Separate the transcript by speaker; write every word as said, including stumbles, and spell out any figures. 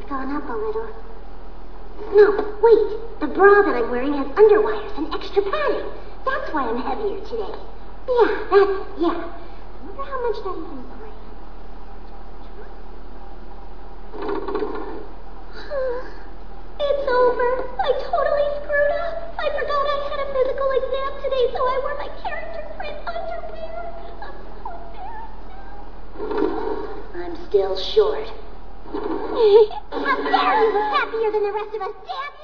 Speaker 1: gone up a little. No, wait. The bra that I'm wearing has underwires and extra padding. That's why I'm heavier today. Yeah, that's it. Yeah. I wonder how much that even weighs. It's over. I totally screwed up. I forgot I had a physical exam today, so I wore my character print underwear. I'm so embarrassed. I'm still short. How dare you? Happier than the rest of us. Damn